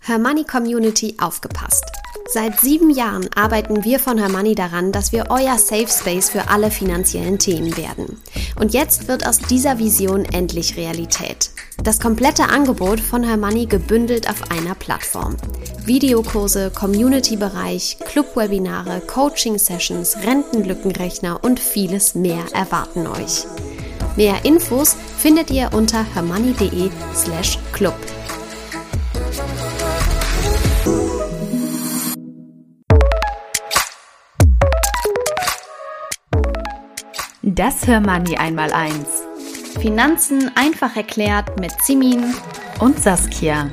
Hermoney Community aufgepasst. Seit 7 Jahren arbeiten wir von Hermoney daran, dass wir euer Safe Space für alle finanziellen Themen werden. Und jetzt wird aus dieser Vision endlich Realität. Das komplette Angebot von Hermoney gebündelt auf einer Plattform. Videokurse, Community-Bereich, Club-Webinare, Coaching-Sessions, Rentenlückenrechner und vieles mehr erwarten euch. Mehr Infos findet ihr unter hermoney.de/club. Das Hermoney Einmaleins. Finanzen einfach erklärt mit Simin und Saskia.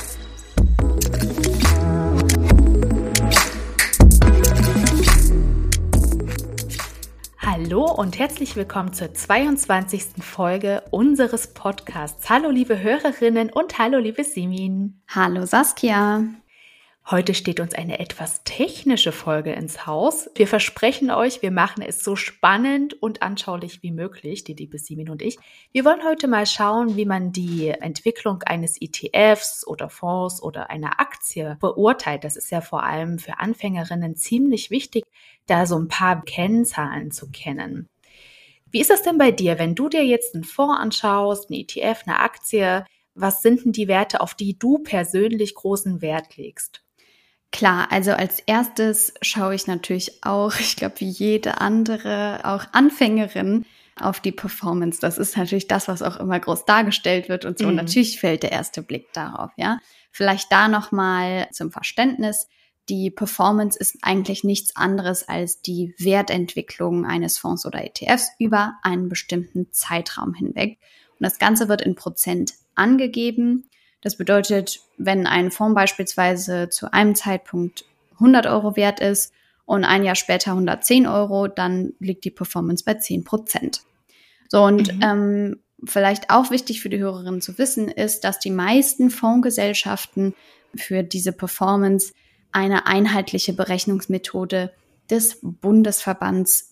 Hallo und herzlich willkommen zur 22. Folge unseres Podcasts. Hallo liebe Hörerinnen und hallo liebe Simin. Hallo Saskia. Heute steht uns eine etwas technische Folge ins Haus. Wir versprechen euch, wir machen es so spannend und anschaulich wie möglich, die liebe Simin und ich. Wir wollen heute mal schauen, wie man die Entwicklung eines ETFs oder Fonds oder einer Aktie beurteilt. Das ist ja vor allem für Anfängerinnen ziemlich wichtig, da so ein paar Kennzahlen zu kennen. Wie ist das denn bei dir, wenn du dir jetzt einen Fonds anschaust, einen ETF, eine Aktie? Was sind denn die Werte, auf die du persönlich großen Wert legst? Klar, also als erstes schaue ich natürlich auch, ich glaube wie jede andere, auch Anfängerin, auf die Performance. Das ist natürlich das, was auch immer groß dargestellt wird und so. Und natürlich fällt der erste Blick darauf, ja. Vielleicht da nochmal zum Verständnis. Die Performance ist eigentlich nichts anderes als die Wertentwicklung eines Fonds oder ETFs über einen bestimmten Zeitraum hinweg. Und das Ganze wird in Prozent angegeben. Das bedeutet, wenn ein Fonds beispielsweise zu einem Zeitpunkt 100 Euro wert ist und ein Jahr später 110 Euro, dann liegt die Performance bei 10%. So, und vielleicht auch wichtig für die Hörerinnen zu wissen ist, dass die meisten Fondsgesellschaften für diese Performance eine einheitliche Berechnungsmethode des Bundesverbands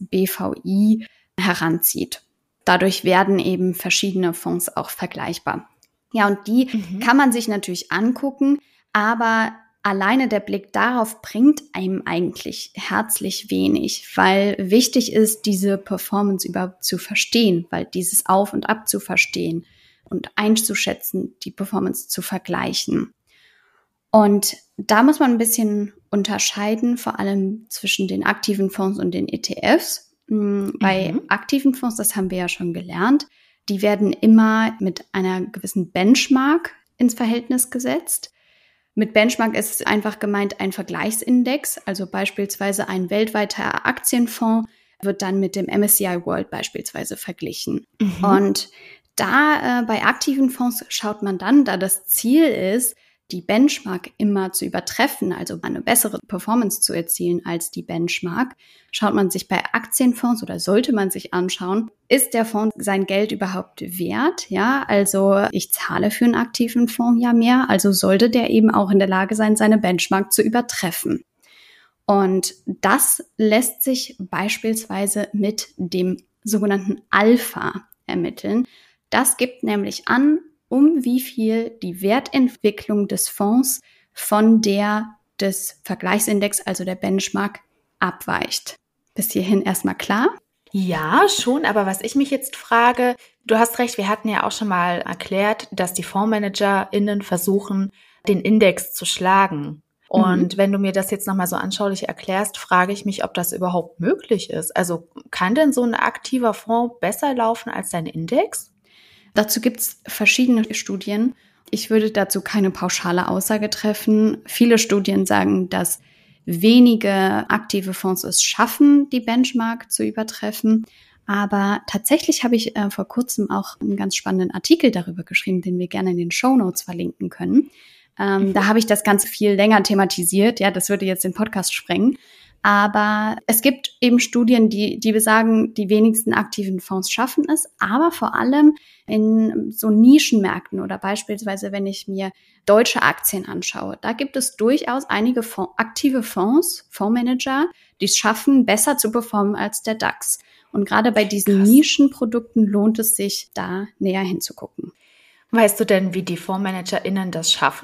BVI heranzieht. Dadurch werden eben verschiedene Fonds auch vergleichbar. Ja, und die kann man sich natürlich angucken, aber alleine der Blick darauf bringt einem eigentlich herzlich wenig, weil wichtig ist, diese Performance überhaupt zu verstehen, weil dieses Auf und Ab zu verstehen und einzuschätzen, die Performance zu vergleichen. Und da muss man ein bisschen unterscheiden, vor allem zwischen den aktiven Fonds und den ETFs. Bei aktiven Fonds, das haben wir ja schon gelernt, die werden immer mit einer gewissen Benchmark ins Verhältnis gesetzt. Mit Benchmark ist einfach gemeint ein Vergleichsindex, also beispielsweise ein weltweiter Aktienfonds wird dann mit dem MSCI World beispielsweise verglichen. Und da bei aktiven Fonds schaut man dann, da das Ziel ist, die Benchmark immer zu übertreffen, also eine bessere Performance zu erzielen als die Benchmark, schaut man sich bei Aktienfonds oder sollte man sich anschauen, ist der Fonds sein Geld überhaupt wert? Ja, also ich zahle für einen aktiven Fonds ja mehr, also sollte der eben auch in der Lage sein, seine Benchmark zu übertreffen. Und das lässt sich beispielsweise mit dem sogenannten Alpha ermitteln. Das gibt nämlich an, um wie viel die Wertentwicklung des Fonds von der des Vergleichsindex, also der Benchmark, abweicht. Bis hierhin erstmal klar? Ja, schon, aber was ich mich jetzt frage, du hast recht, wir hatten ja auch schon mal erklärt, dass die FondsmanagerInnen versuchen, den Index zu schlagen. Und wenn du mir das jetzt nochmal so anschaulich erklärst, frage ich mich, ob das überhaupt möglich ist. Also kann denn so ein aktiver Fonds besser laufen als sein Index? Dazu gibt es verschiedene Studien. Ich würde dazu keine pauschale Aussage treffen. Viele Studien sagen, dass wenige aktive Fonds es schaffen, die Benchmark zu übertreffen. Aber tatsächlich habe ich vor kurzem auch einen ganz spannenden Artikel darüber geschrieben, den wir gerne in den Shownotes verlinken können. Da habe ich das Ganze viel länger thematisiert. Ja, das würde jetzt den Podcast sprengen. Aber es gibt eben Studien, die besagen, die wenigsten aktiven Fonds schaffen es, aber vor allem in so Nischenmärkten oder beispielsweise, wenn ich mir deutsche Aktien anschaue, da gibt es durchaus einige aktive Fonds, Fondsmanager, die es schaffen, besser zu performen als der DAX. Und gerade bei diesen Nischenprodukten lohnt es sich, da näher hinzugucken. Weißt du denn, wie die FondsmanagerInnen das schaffen?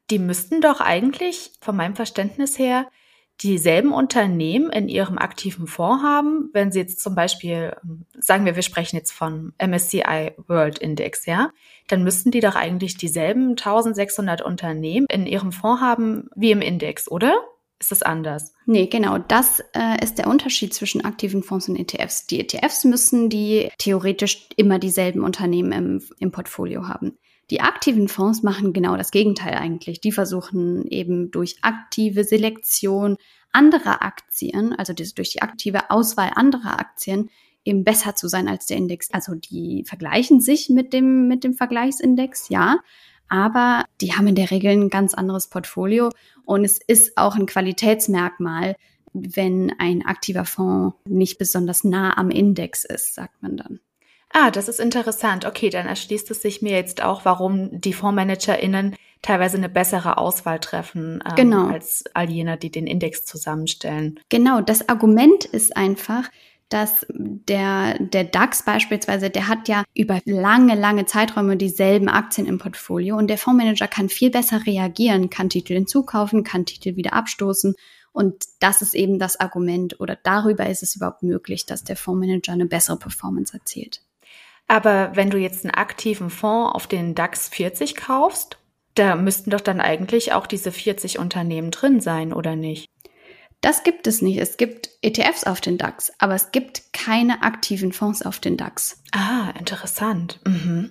die müssten doch eigentlich, von meinem Verständnis her, dieselben Unternehmen in ihrem aktiven Fonds haben, wenn sie jetzt zum Beispiel, sagen wir sprechen jetzt von MSCI World Index, ja, dann müssten die doch eigentlich dieselben 1600 Unternehmen in ihrem Fonds haben wie im Index, oder? Ist das anders? Nee, genau. Das ist der Unterschied zwischen aktiven Fonds und ETFs. Die ETFs müssen die theoretisch immer dieselben Unternehmen im Portfolio haben. Die aktiven Fonds machen genau das Gegenteil eigentlich. Die versuchen eben durch aktive Selektion anderer Aktien, also durch die aktive Auswahl anderer Aktien, eben besser zu sein als der Index. Also die vergleichen sich mit dem Vergleichsindex, ja, aber die haben in der Regel ein ganz anderes Portfolio und es ist auch ein Qualitätsmerkmal, wenn ein aktiver Fonds nicht besonders nah am Index ist, sagt man dann. Ah, das ist interessant. Okay, dann erschließt es sich mir jetzt auch, warum die FondsmanagerInnen teilweise eine bessere Auswahl treffen als all jene, die den Index zusammenstellen. Genau, das Argument ist einfach, dass der DAX beispielsweise, der hat ja über lange Zeiträume dieselben Aktien im Portfolio und der Fondsmanager kann viel besser reagieren, kann Titel hinzukaufen, kann Titel wieder abstoßen. Und das ist eben das Argument oder darüber ist es überhaupt möglich, dass der Fondsmanager eine bessere Performance erzielt. Aber wenn du jetzt einen aktiven Fonds auf den DAX 40 kaufst, da müssten doch dann eigentlich auch diese 40 Unternehmen drin sein, oder nicht? Das gibt es nicht. Es gibt ETFs auf den DAX, aber es gibt keine aktiven Fonds auf den DAX. Ah, interessant. Mhm.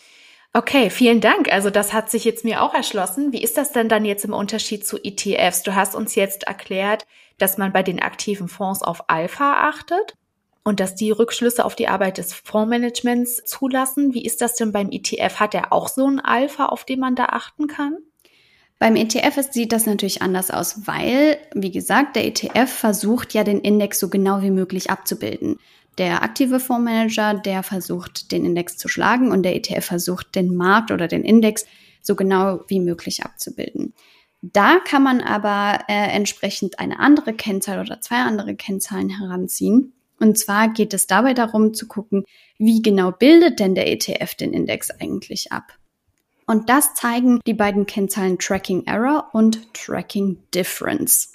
Okay, vielen Dank. Also das hat sich jetzt mir auch erschlossen. Wie ist das denn dann jetzt im Unterschied zu ETFs? Du hast uns jetzt erklärt, dass man bei den aktiven Fonds auf Alpha achtet und dass die Rückschlüsse auf die Arbeit des Fondsmanagements zulassen. Wie ist das denn beim ETF? Hat er auch so ein Alpha, auf den man da achten kann? Beim ETF sieht das natürlich anders aus, weil, wie gesagt, der ETF versucht ja den Index so genau wie möglich abzubilden. Der aktive Fondsmanager, der versucht, den Index zu schlagen und der ETF versucht, den Markt oder den Index so genau wie möglich abzubilden. Da kann man aber entsprechend eine andere Kennzahl oder zwei andere Kennzahlen heranziehen. Und zwar geht es dabei darum zu gucken, wie genau bildet denn der ETF den Index eigentlich ab? Und das zeigen die beiden Kennzahlen Tracking Error und Tracking Difference.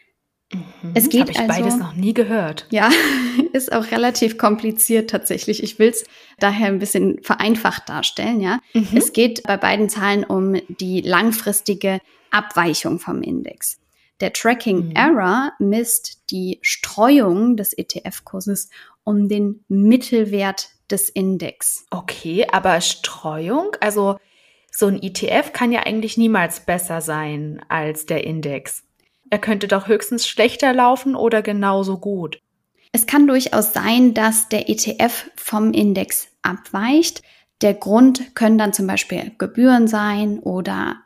Es geht habe ich also, beides noch nie gehört. Ja, ist auch relativ kompliziert tatsächlich. Ich will es daher ein bisschen vereinfacht darstellen. Ja, Es geht bei beiden Zahlen um die langfristige Abweichung vom Index. Der Tracking Error misst die Streuung des ETF-Kurses um den Mittelwert des Index. Okay, aber Streuung, also so ein ETF kann ja eigentlich niemals besser sein als der Index. Er könnte doch höchstens schlechter laufen oder genauso gut. Es kann durchaus sein, dass der ETF vom Index abweicht. Der Grund können dann zum Beispiel Gebühren sein oder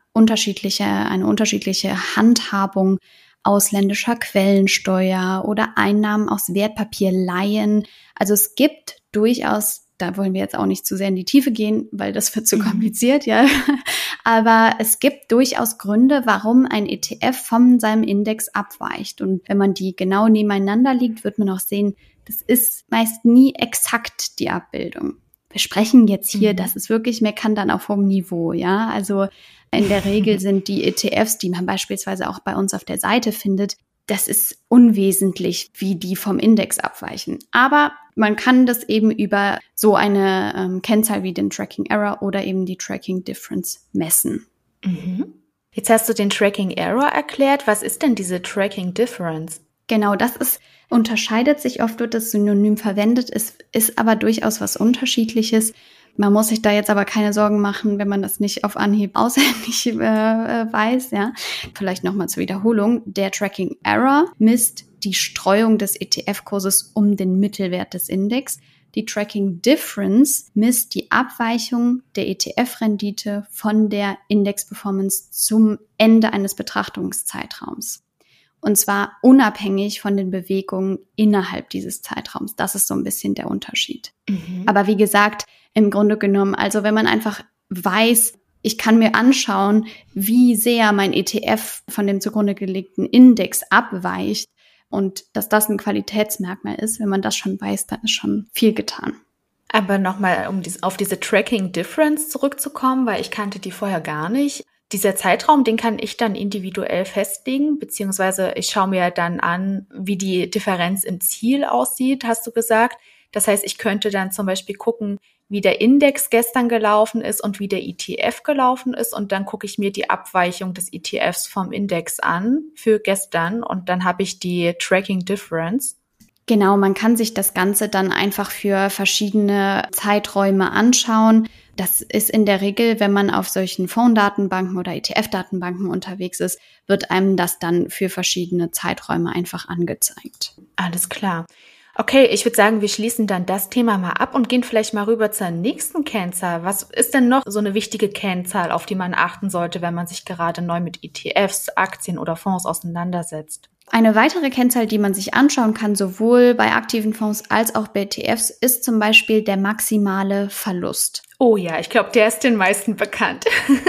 eine unterschiedliche Handhabung ausländischer Quellensteuer oder Einnahmen aus Wertpapierleihen. Also es gibt durchaus, da wollen wir jetzt auch nicht zu sehr in die Tiefe gehen, weil das wird zu kompliziert, ja. Aber es gibt durchaus Gründe, warum ein ETF von seinem Index abweicht. Und wenn man die genau nebeneinander liegt, wird man auch sehen, das ist meist nie exakt die Abbildung. Wir sprechen jetzt hier, das ist wirklich Meckern auf hohem Niveau, ja. Also in der Regel sind die ETFs, die man beispielsweise auch bei uns auf der Seite findet, das ist unwesentlich, wie die vom Index abweichen. Aber man kann das eben über so eine Kennzahl wie den Tracking Error oder eben die Tracking Difference messen. Jetzt hast du den Tracking Error erklärt. Was ist denn diese Tracking Difference? Genau, unterscheidet sich oft, wird das Synonym verwendet, ist aber durchaus was Unterschiedliches. Man muss sich da jetzt aber keine Sorgen machen, wenn man das nicht auf Anhieb auswendig weiß. Ja. Vielleicht nochmal zur Wiederholung. Der Tracking Error misst die Streuung des ETF-Kurses um den Mittelwert des Index. Die Tracking Difference misst die Abweichung der ETF-Rendite von der Index-Performance zum Ende eines Betrachtungszeitraums. Und zwar unabhängig von den Bewegungen innerhalb dieses Zeitraums. Das ist so ein bisschen der Unterschied. Aber wie gesagt, im Grunde genommen, also wenn man einfach weiß, ich kann mir anschauen, wie sehr mein ETF von dem zugrunde gelegten Index abweicht und dass das ein Qualitätsmerkmal ist, wenn man das schon weiß, dann ist schon viel getan. Aber nochmal, auf diese Tracking Difference zurückzukommen, weil ich kannte die vorher gar nicht. Dieser Zeitraum, den kann ich dann individuell festlegen, beziehungsweise ich schaue mir dann an, wie die Differenz im Ziel aussieht, hast du gesagt. Das heißt, ich könnte dann zum Beispiel gucken, wie der Index gestern gelaufen ist und wie der ETF gelaufen ist. Und dann gucke ich mir die Abweichung des ETFs vom Index an für gestern und dann habe ich die Tracking Difference. Genau, man kann sich das Ganze dann einfach für verschiedene Zeiträume anschauen. Das ist in der Regel, wenn man auf solchen Fondsdatenbanken oder ETF-Datenbanken unterwegs ist, wird einem das dann für verschiedene Zeiträume einfach angezeigt. Alles klar. Okay, ich würde sagen, wir schließen dann das Thema mal ab und gehen vielleicht mal rüber zur nächsten Kennzahl. Was ist denn noch so eine wichtige Kennzahl, auf die man achten sollte, wenn man sich gerade neu mit ETFs, Aktien oder Fonds auseinandersetzt? Eine weitere Kennzahl, die man sich anschauen kann, sowohl bei aktiven Fonds als auch bei ETFs, ist zum Beispiel der maximale Verlust. Oh ja, ich glaube, der ist den meisten bekannt.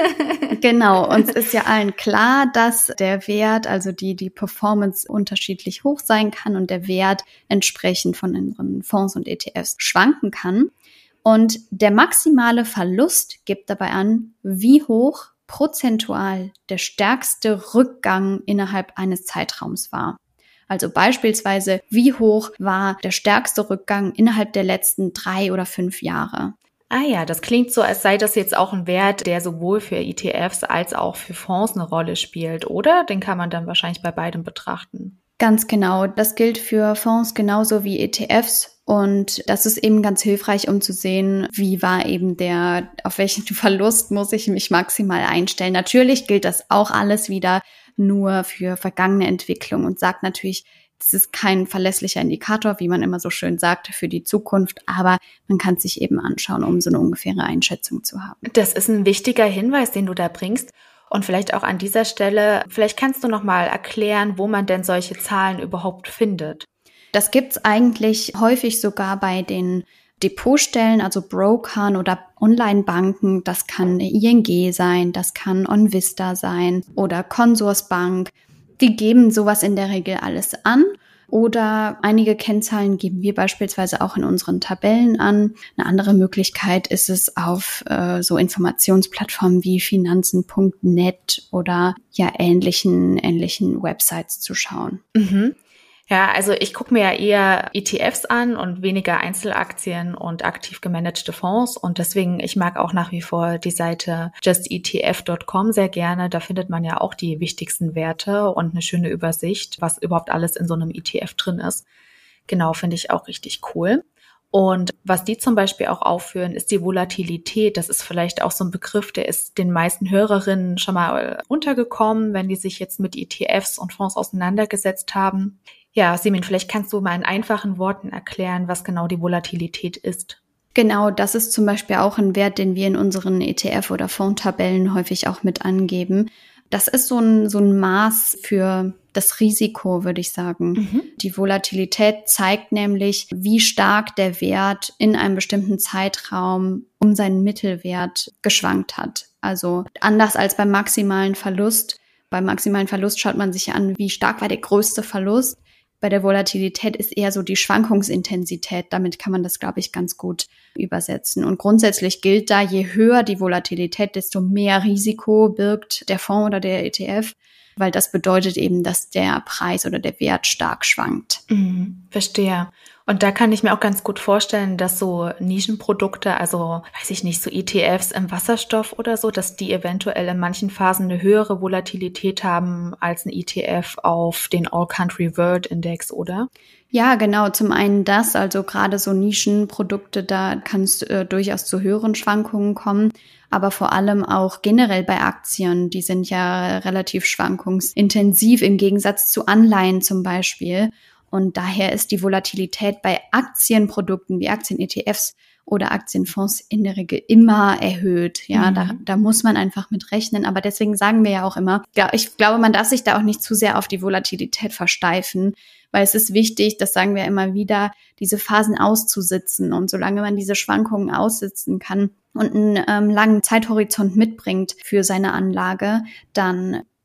Genau, uns ist ja allen klar, dass der Wert, also die Performance unterschiedlich hoch sein kann und der Wert entsprechend von unseren Fonds und ETFs schwanken kann. Und der maximale Verlust gibt dabei an, wie hoch prozentual der stärkste Rückgang innerhalb eines Zeitraums war. Also beispielsweise, wie hoch war der stärkste Rückgang innerhalb der letzten 3 oder 5 Jahre. Ah ja, das klingt so, als sei das jetzt auch ein Wert, der sowohl für ETFs als auch für Fonds eine Rolle spielt, oder? Den kann man dann wahrscheinlich bei beidem betrachten. Ganz genau. Das gilt für Fonds genauso wie ETFs. Und das ist eben ganz hilfreich, um zu sehen, wie war eben auf welchen Verlust muss ich mich maximal einstellen. Natürlich gilt das auch alles wieder nur für vergangene Entwicklung und sagt natürlich, das ist kein verlässlicher Indikator, wie man immer so schön sagt, für die Zukunft, aber man kann es sich eben anschauen, um so eine ungefähre Einschätzung zu haben. Das ist ein wichtiger Hinweis, den du da bringst. Und vielleicht auch an dieser Stelle, vielleicht kannst du noch mal erklären, wo man denn solche Zahlen überhaupt findet. Das gibt's eigentlich häufig sogar bei den Depotstellen, also Brokern oder Online-Banken. Das kann ING sein, das kann OnVista sein oder Consorsbank. Die geben sowas in der Regel alles an. Oder einige Kennzahlen geben wir beispielsweise auch in unseren Tabellen an. Eine andere Möglichkeit ist es auf so Informationsplattformen wie finanzen.net oder ja ähnlichen Websites zu schauen. Mhm. Ja, also ich gucke mir ja eher ETFs an und weniger Einzelaktien und aktiv gemanagte Fonds. Und deswegen, ich mag auch nach wie vor die Seite justetf.com sehr gerne. Da findet man ja auch die wichtigsten Werte und eine schöne Übersicht, was überhaupt alles in so einem ETF drin ist. Genau, finde ich auch richtig cool. Und was die zum Beispiel auch aufführen, ist die Volatilität. Das ist vielleicht auch so ein Begriff, der ist den meisten Hörerinnen schon mal untergekommen, wenn die sich jetzt mit ETFs und Fonds auseinandergesetzt haben. Ja, Simin, vielleicht kannst du mal in einfachen Worten erklären, was genau die Volatilität ist. Genau, das ist zum Beispiel auch ein Wert, den wir in unseren ETF- oder Fondstabellen häufig auch mit angeben. Das ist so ein Maß für das Risiko, würde ich sagen. Mhm. Die Volatilität zeigt nämlich, wie stark der Wert in einem bestimmten Zeitraum um seinen Mittelwert geschwankt hat. Also anders als beim maximalen Verlust. Beim maximalen Verlust schaut man sich an, wie stark war der größte Verlust. Bei der Volatilität ist eher so die Schwankungsintensität. Damit kann man das, glaube ich, ganz gut übersetzen. Und grundsätzlich gilt da, je höher die Volatilität, desto mehr Risiko birgt der Fonds oder der ETF, weil das bedeutet eben, dass der Preis oder der Wert stark schwankt. Verstehe. Und da kann ich mir auch ganz gut vorstellen, dass so Nischenprodukte, also weiß ich nicht, so ETFs im Wasserstoff oder so, dass die eventuell in manchen Phasen eine höhere Volatilität haben als ein ETF auf den All-Country World Index, oder? Ja, genau. Zum einen das, also gerade so Nischenprodukte, da kann es durchaus zu höheren Schwankungen kommen, aber vor allem auch generell bei Aktien, die sind ja relativ schwankungsintensiv im Gegensatz zu Anleihen zum Beispiel. Und daher ist die Volatilität bei Aktienprodukten wie Aktien-ETFs oder Aktienfonds in der Regel immer erhöht. Ja, da muss man einfach mit rechnen. Aber deswegen sagen wir ja auch immer, ich glaube, man darf sich da auch nicht zu sehr auf die Volatilität versteifen, weil es ist wichtig, das sagen wir immer wieder, diese Phasen auszusitzen. Und solange man diese Schwankungen aussitzen kann und einen langen Zeithorizont mitbringt für seine Anlage, dann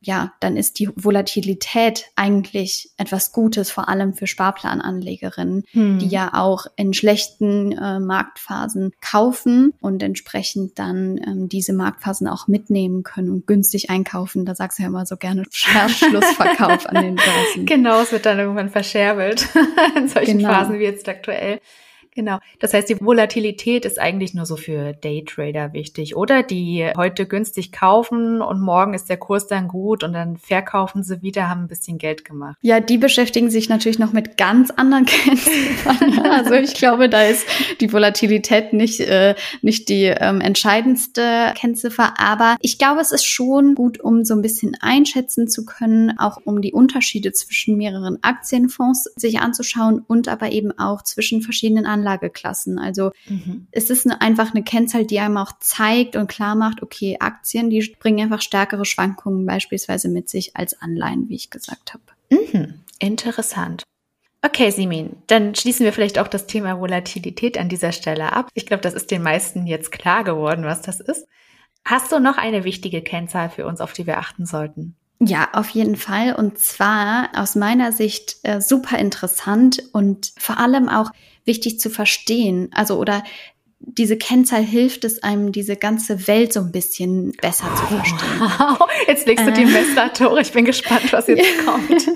dann ist die Volatilität eigentlich etwas Gutes, vor allem für Sparplananlegerinnen, die ja auch in schlechten Marktphasen kaufen und entsprechend dann diese Marktphasen auch mitnehmen können und günstig einkaufen. Da sagst du ja immer so gerne Schlussverkauf an den Börsen. Genau, es wird dann irgendwann verscherbelt in solchen Phasen wie jetzt aktuell. Genau. Das heißt, die Volatilität ist eigentlich nur so für Daytrader wichtig, oder? Die heute günstig kaufen und morgen ist der Kurs dann gut und dann verkaufen sie wieder, haben ein bisschen Geld gemacht. Ja, die beschäftigen sich natürlich noch mit ganz anderen Kennziffern. Also ich glaube, da ist die Volatilität nicht die entscheidendste Kennziffer. Aber ich glaube, es ist schon gut, um so ein bisschen einschätzen zu können, auch um die Unterschiede zwischen mehreren Aktienfonds sich anzuschauen und aber eben auch zwischen verschiedenen Anlageklassen. Also es ist einfach eine Kennzahl, die einem auch zeigt und klar macht, okay, Aktien, die bringen einfach stärkere Schwankungen beispielsweise mit sich als Anleihen, wie ich gesagt habe. Interessant. Okay, Simin, dann schließen wir vielleicht auch das Thema Volatilität an dieser Stelle ab. Ich glaube, das ist den meisten jetzt klar geworden, was das ist. Hast du noch eine wichtige Kennzahl für uns, auf die wir achten sollten? Ja, auf jeden Fall. Und zwar aus meiner Sicht super interessant und vor allem auch wichtig zu verstehen. Also oder diese Kennzahl hilft es einem, diese ganze Welt so ein bisschen besser zu verstehen. Wow, jetzt legst du die Messlatte. Ich bin gespannt, was jetzt kommt.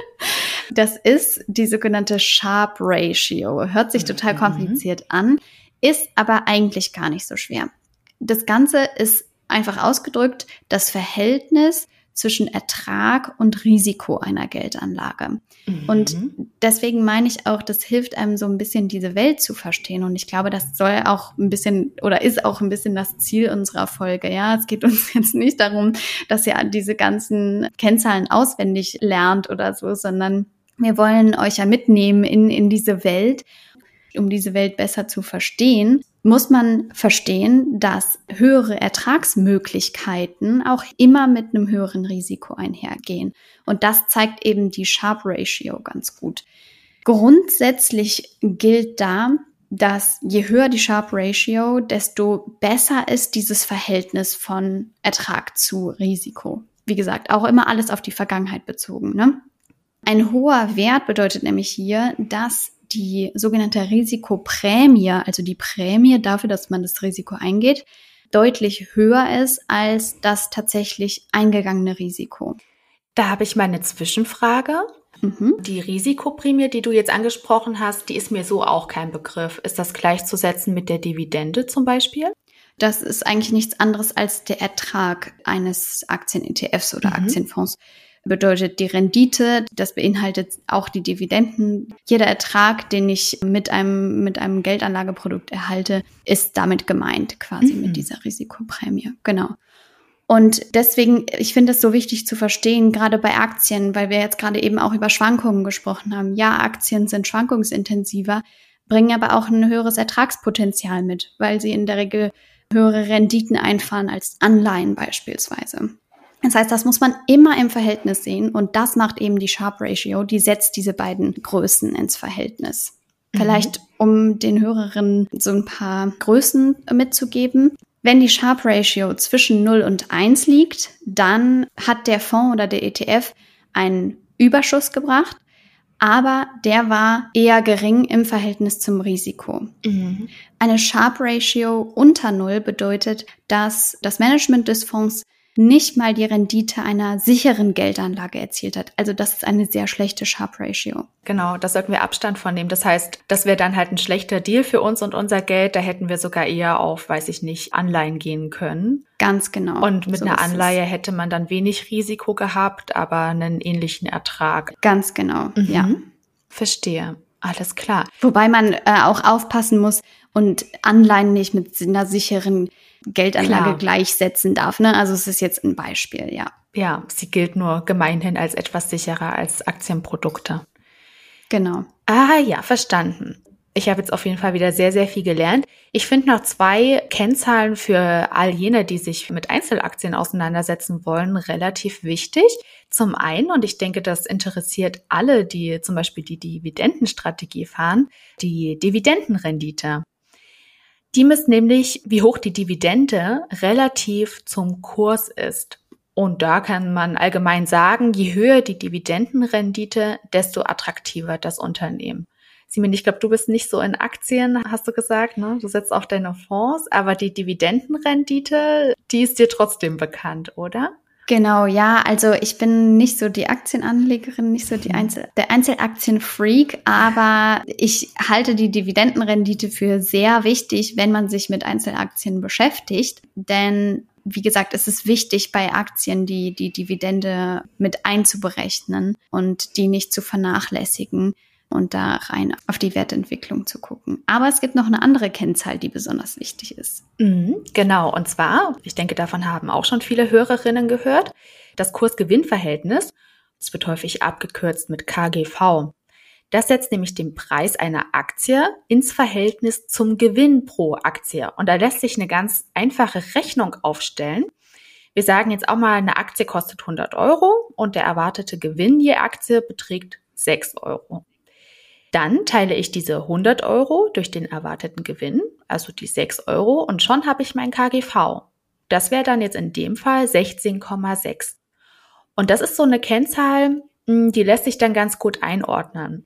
Das ist die sogenannte Sharpe Ratio. Hört sich total kompliziert an, ist aber eigentlich gar nicht so schwer. Das Ganze ist einfach ausgedrückt das Verhältnis zwischen Ertrag und Risiko einer Geldanlage. Und deswegen meine ich auch, das hilft einem so ein bisschen diese Welt zu verstehen. Und ich glaube, das soll auch ein bisschen oder ist auch ein bisschen das Ziel unserer Folge. Ja, es geht uns jetzt nicht darum, dass ihr diese ganzen Kennzahlen auswendig lernt oder so, sondern wir wollen euch ja mitnehmen in diese Welt. Um diese Welt besser zu verstehen, muss man verstehen, dass höhere Ertragsmöglichkeiten auch immer mit einem höheren Risiko einhergehen. Und das zeigt eben die Sharpe Ratio ganz gut. Grundsätzlich gilt da, dass je höher die Sharpe Ratio, desto besser ist dieses Verhältnis von Ertrag zu Risiko. Wie gesagt, auch immer alles auf die Vergangenheit bezogen, ne? Ein hoher Wert bedeutet nämlich hier, dass die sogenannte Risikoprämie, also die Prämie dafür, dass man das Risiko eingeht, deutlich höher ist als das tatsächlich eingegangene Risiko. Da habe ich mal eine Zwischenfrage. Die Risikoprämie, die du jetzt angesprochen hast, die ist mir so auch kein Begriff. Ist das gleichzusetzen mit der Dividende zum Beispiel? Das ist eigentlich nichts anderes als der Ertrag eines Aktien-ETFs oder Aktienfonds. Bedeutet die Rendite, das beinhaltet auch die Dividenden. Jeder Ertrag, den ich mit einem Geldanlageprodukt erhalte, ist damit gemeint, quasi mit dieser Risikoprämie. Genau. Und deswegen, ich finde es so wichtig zu verstehen, gerade bei Aktien, weil wir jetzt gerade eben auch über Schwankungen gesprochen haben. Ja, Aktien sind schwankungsintensiver, bringen aber auch ein höheres Ertragspotenzial mit, weil sie in der Regel höhere Renditen einfahren als Anleihen beispielsweise. Das heißt, das muss man immer im Verhältnis sehen und das macht eben die Sharpe Ratio, die setzt diese beiden Größen ins Verhältnis. Vielleicht, um den Hörerinnen so ein paar Größen mitzugeben. Wenn die Sharpe Ratio zwischen 0 und 1 liegt, dann hat der Fonds oder der ETF einen Überschuss gebracht, aber der war eher gering im Verhältnis zum Risiko. Eine Sharpe Ratio unter 0 bedeutet, dass das Management des Fonds nicht mal die Rendite einer sicheren Geldanlage erzielt hat. Also das ist eine sehr schlechte Sharpe Ratio. Genau, da sollten wir Abstand von nehmen. Das heißt, das wäre dann halt ein schlechter Deal für uns und unser Geld. Da hätten wir sogar eher auf, Anleihen gehen können. Ganz genau. Und mit einer Anleihe hätte man dann wenig Risiko gehabt, aber einen ähnlichen Ertrag. Ganz genau, ja. Verstehe. Alles klar. Wobei man auch aufpassen muss und Anleihen nicht mit einer sicheren Geldanlage gleichsetzen darf. Ne? Also es ist jetzt ein Beispiel, ja. Ja, sie gilt nur gemeinhin als etwas sicherer als Aktienprodukte. Genau. Ah ja, verstanden. Ich habe jetzt auf jeden Fall wieder sehr, sehr viel gelernt. Ich finde noch 2 Kennzahlen für all jene, die sich mit Einzelaktien auseinandersetzen wollen, relativ wichtig. Zum einen, und ich denke, das interessiert alle, die zum Beispiel die Dividendenstrategie fahren, die Dividendenrendite. Die misst nämlich, wie hoch die Dividende relativ zum Kurs ist. Und da kann man allgemein sagen, je höher die Dividendenrendite, desto attraktiver das Unternehmen. Simin, ich glaube, du bist nicht so in Aktien, hast du gesagt, ne? Du setzt auf deine Fonds, aber die Dividendenrendite, die ist dir trotzdem bekannt, oder? Genau, ja, also ich bin nicht so die Aktienanlegerin, nicht so der Einzelaktienfreak, aber ich halte die Dividendenrendite für sehr wichtig, wenn man sich mit Einzelaktien beschäftigt, denn wie gesagt, es ist wichtig bei Aktien, die Dividende mit einzuberechnen und die nicht zu vernachlässigen und da rein auf die Wertentwicklung zu gucken. Aber es gibt noch eine andere Kennzahl, die besonders wichtig ist. Genau, und zwar, ich denke, davon haben auch schon viele Hörerinnen gehört, das Kurs-Gewinn-Verhältnis, das wird häufig abgekürzt mit KGV. Das setzt nämlich den Preis einer Aktie ins Verhältnis zum Gewinn pro Aktie. Und da lässt sich eine ganz einfache Rechnung aufstellen. Wir sagen jetzt auch mal, eine Aktie kostet 100 € und der erwartete Gewinn je Aktie beträgt 6 €. Dann teile ich diese 100 € durch den erwarteten Gewinn, also die 6 €, und schon habe ich mein KGV. Das wäre dann jetzt in dem Fall 16,6. Und das ist so eine Kennzahl, die lässt sich dann ganz gut einordnen.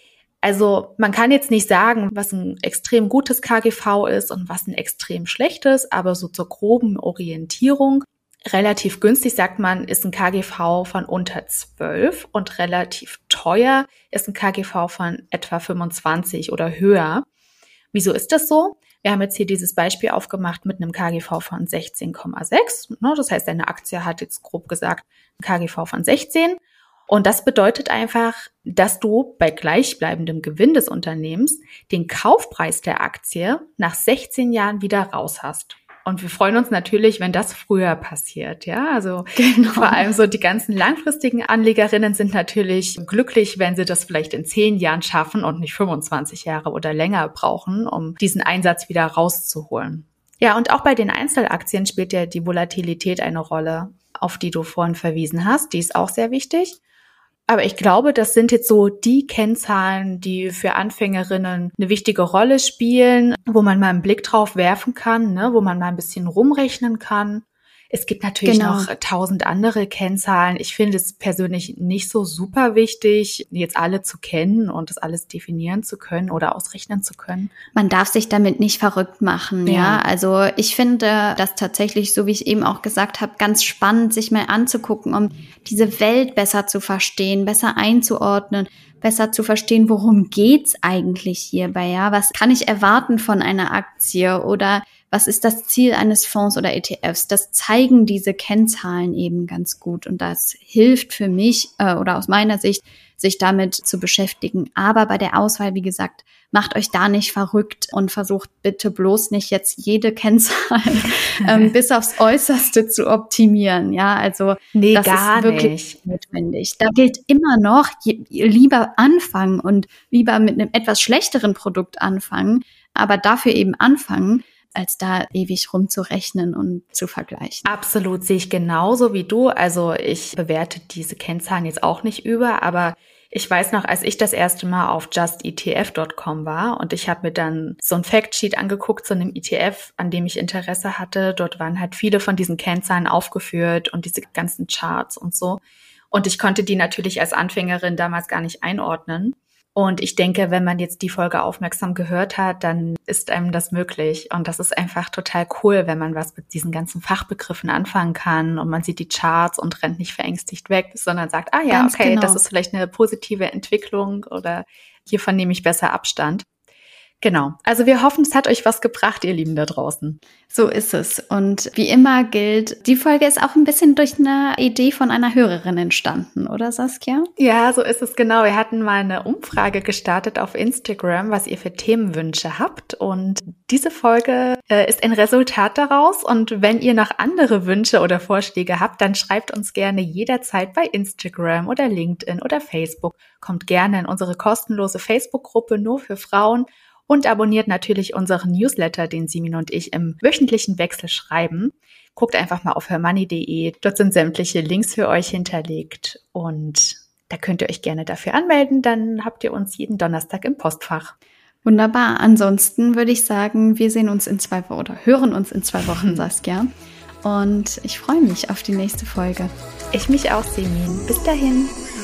Also man kann jetzt nicht sagen, was ein extrem gutes KGV ist und was ein extrem schlechtes, aber so zur groben Orientierung. Relativ günstig, sagt man, ist ein KGV von unter 12 und relativ teuer ist ein KGV von etwa 25 oder höher. Wieso ist das so? Wir haben jetzt hier dieses Beispiel aufgemacht mit einem KGV von 16,6. Das heißt, eine Aktie hat jetzt grob gesagt ein KGV von 16. Und das bedeutet einfach, dass du bei gleichbleibendem Gewinn des Unternehmens den Kaufpreis der Aktie nach 16 Jahren wieder raus hast. Und wir freuen uns natürlich, wenn das früher passiert, ja. Also Vor allem so die ganzen langfristigen Anlegerinnen sind natürlich glücklich, wenn sie das vielleicht in 10 Jahren schaffen und nicht 25 Jahre oder länger brauchen, um diesen Einsatz wieder rauszuholen. Ja, und auch bei den Einzelaktien spielt ja die Volatilität eine Rolle, auf die du vorhin verwiesen hast. Die ist auch sehr wichtig. Aber ich glaube, das sind jetzt so die Kennzahlen, die für Anfängerinnen eine wichtige Rolle spielen, wo man mal einen Blick drauf werfen kann, ne, wo man mal ein bisschen rumrechnen kann. Es gibt natürlich noch 1000 andere Kennzahlen. Ich finde es persönlich nicht so super wichtig, jetzt alle zu kennen und das alles definieren zu können oder ausrechnen zu können. Man darf sich damit nicht verrückt machen, ja. Also ich finde das tatsächlich, so wie ich eben auch gesagt habe, ganz spannend, sich mal anzugucken, um diese Welt besser zu verstehen, besser einzuordnen, besser zu verstehen, worum geht's eigentlich hierbei, ja? Was kann ich erwarten von einer Aktie oder was ist das Ziel eines Fonds oder ETFs? Das zeigen diese Kennzahlen eben ganz gut und das hilft für mich oder aus meiner Sicht, sich damit zu beschäftigen. Aber bei der Auswahl, wie gesagt, macht euch da nicht verrückt und versucht bitte bloß nicht jetzt jede Kennzahl bis aufs Äußerste zu optimieren. Ja, also das ist wirklich nicht notwendig. Da gilt immer noch, lieber anfangen und lieber mit einem etwas schlechteren Produkt anfangen, aber dafür eben anfangen, als da ewig rumzurechnen und zu vergleichen. Absolut, sehe ich genauso wie du. Also ich bewerte diese Kennzahlen jetzt auch nicht über, aber ich weiß noch, als ich das erste Mal auf justetf.com war und ich habe mir dann so ein Factsheet angeguckt zu einem ETF, an dem ich Interesse hatte. Dort waren halt viele von diesen Kennzahlen aufgeführt und diese ganzen Charts und so. Und ich konnte die natürlich als Anfängerin damals gar nicht einordnen. Und ich denke, wenn man jetzt die Folge aufmerksam gehört hat, dann ist einem das möglich. Und das ist einfach total cool, wenn man was mit diesen ganzen Fachbegriffen anfangen kann und man sieht die Charts und rennt nicht verängstigt weg, sondern sagt, das ist vielleicht eine positive Entwicklung oder hiervon nehme ich besser Abstand. Genau. Also wir hoffen, es hat euch was gebracht, ihr Lieben da draußen. So ist es. Und wie immer gilt, die Folge ist auch ein bisschen durch eine Idee von einer Hörerin entstanden, oder Saskia? Ja, so ist es genau. Wir hatten mal eine Umfrage gestartet auf Instagram, was ihr für Themenwünsche habt. Und diese Folge ist ein Resultat daraus. Und wenn ihr noch andere Wünsche oder Vorschläge habt, dann schreibt uns gerne jederzeit bei Instagram oder LinkedIn oder Facebook. Kommt gerne in unsere kostenlose Facebook-Gruppe nur für Frauen. Und abonniert natürlich unseren Newsletter, den Simin und ich im wöchentlichen Wechsel schreiben. Guckt einfach mal auf hermoney.de. Dort sind sämtliche Links für euch hinterlegt. Und da könnt ihr euch gerne dafür anmelden. Dann habt ihr uns jeden Donnerstag im Postfach. Wunderbar. Ansonsten würde ich sagen, wir sehen uns in 2 Wochen oder hören uns in 2 Wochen, Saskia. und ich freue mich auf die nächste Folge. Ich mich auch, Semin. Bis dahin.